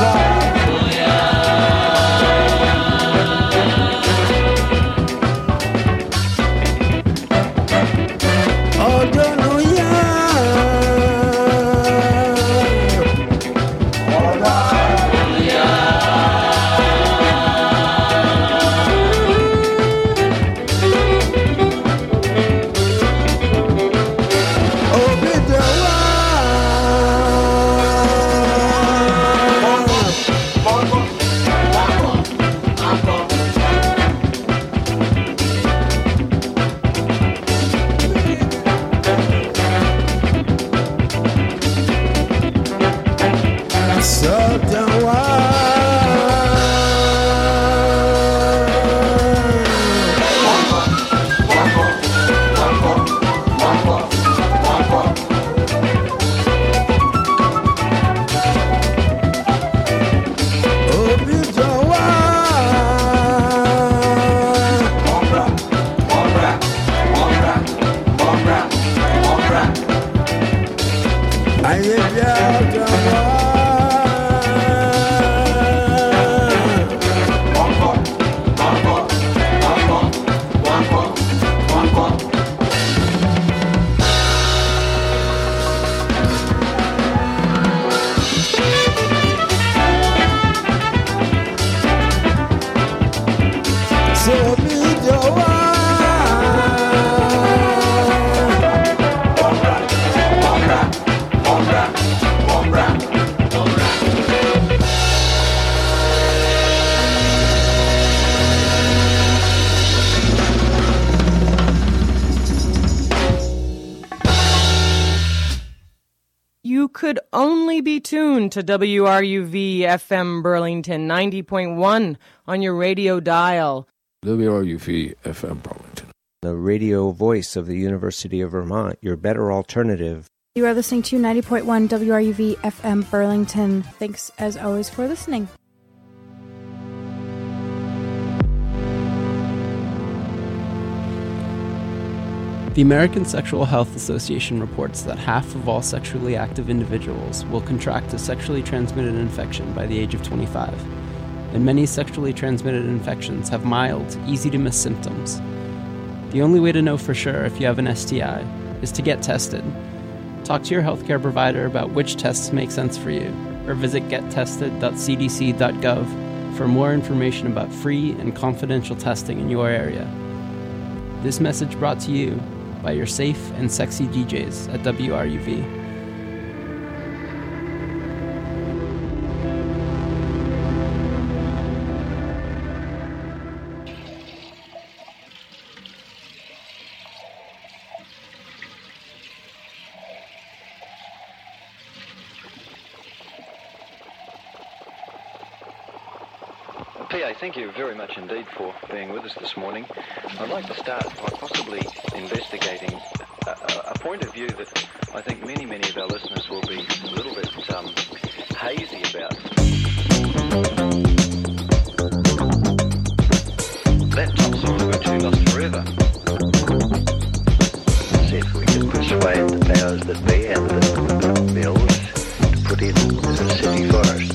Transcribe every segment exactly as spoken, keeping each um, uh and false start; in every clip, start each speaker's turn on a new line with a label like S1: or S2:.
S1: Could only be tuned to W R U V F M Burlington ninety point one on your radio dial.
S2: W R U V F M Burlington,
S3: the radio voice of the University of Vermont, your better alternative.
S4: You are listening to ninety point one W R U V F M Burlington. Thanks as always for listening.
S5: The American Sexual Health Association reports that half of all sexually active individuals will contract a sexually transmitted infection by the age of twenty-five, and many sexually transmitted infections have mild, easy-to-miss symptoms. The only way to know for sure if you have an S T I is to get tested. Talk to your healthcare provider about which tests make sense for you, or visit get tested dot c d c dot gov for more information about free and confidential testing in your area. This message brought to you by your safe and sexy D Js at W R U V.
S6: P A, thank you very much indeed for being with us this morning. I'd like to start by possibly investigating a, a, a point of view that I think many, many of our listeners will be a little bit um, hazy about. Laptops are going to be lost forever.
S7: See if we can persuade the powers that be and the bills to put in the city forest.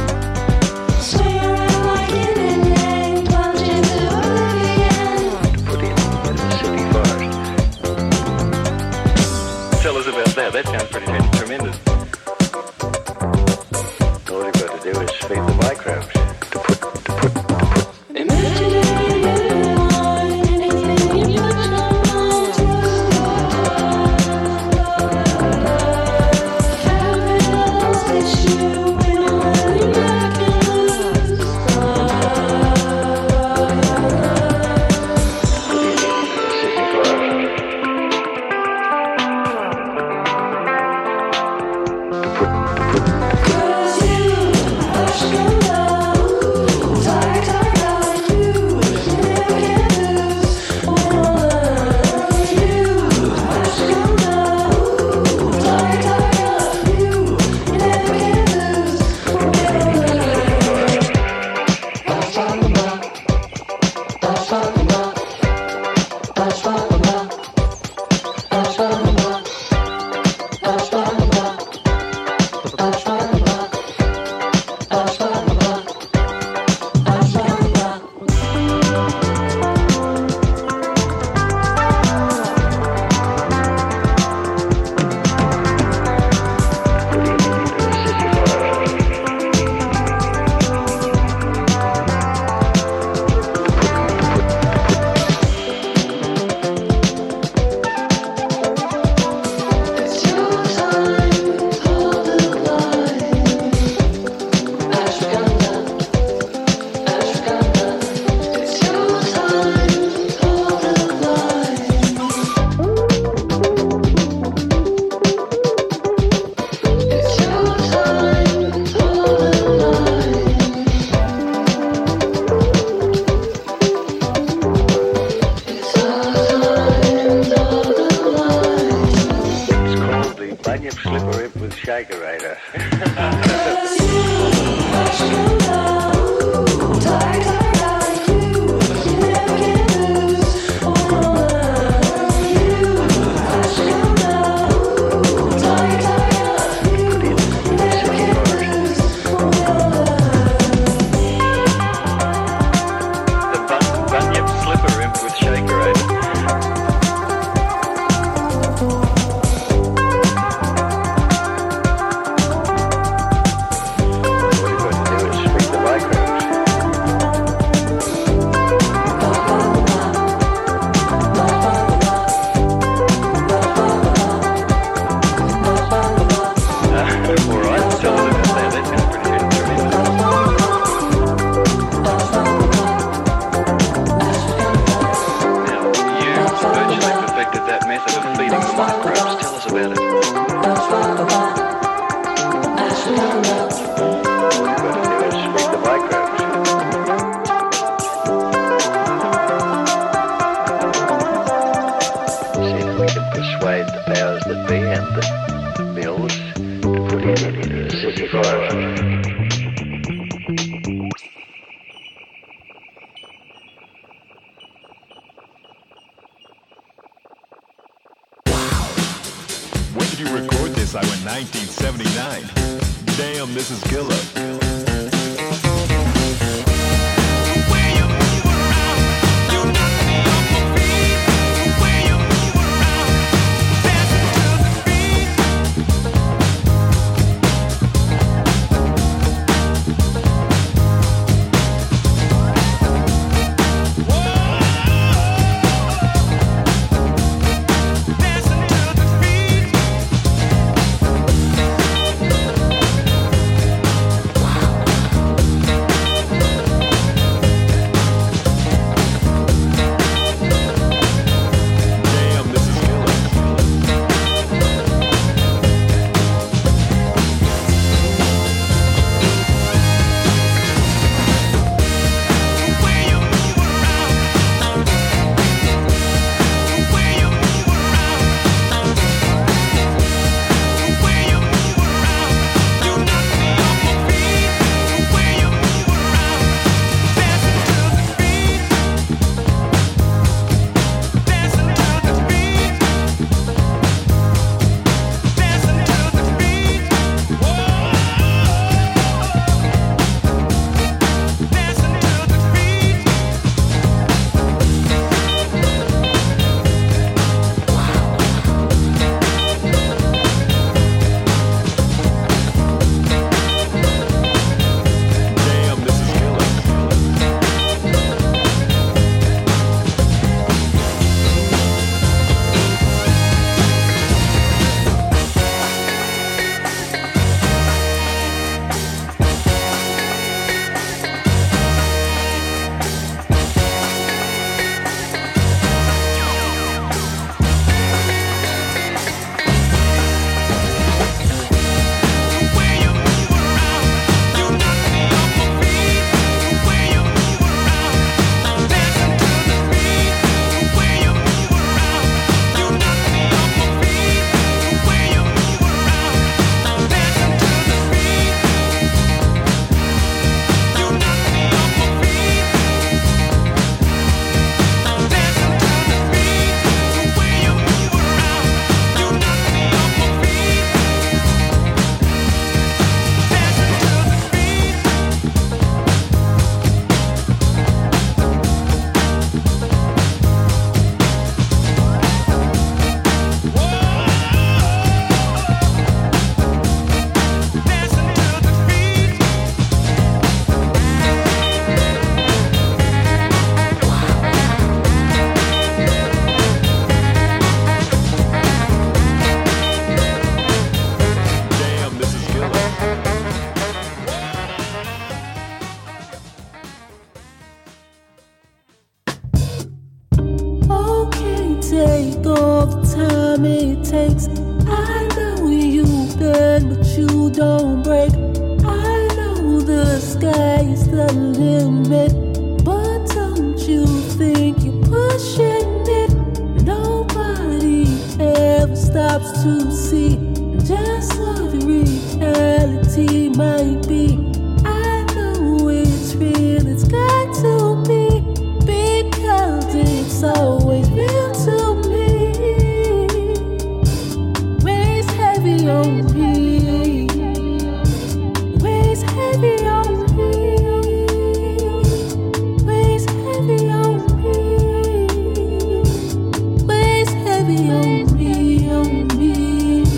S6: Put perfected that method of feeding the microbes. Tell us about it.
S7: All you've got to do is feed the microbes. See if we can persuade the powers that be and the mills to put it into the city forest.
S8: When did you record this? I went nineteen seventy-nine. Damn, this is killer.
S9: take all the time it takes. I know you bend, but you don't break. I know the sky is the limit, but don't you think you're pushing it? Nobody ever stops to see just what reality might be. I know it's real, it's got to be, because it's always real to me. Weighs heavy on me, weighs heavy on me, weighs heavy on me, weighs heavy on me, on me.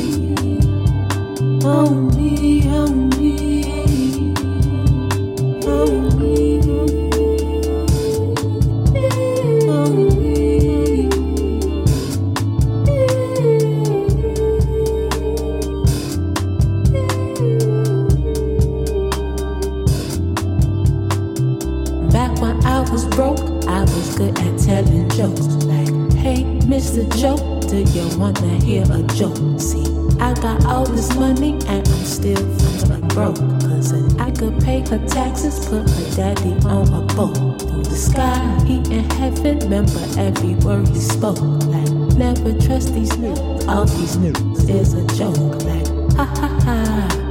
S9: Mister Joe, do you wanna hear a joke? See, I got all this money and I'm still fucking broke. Cause I could pay her taxes, put her daddy on a boat. Through the sky, he in heaven, remember every word he spoke. Like, never trust these news, all these news is a joke. Like, ha ha ha.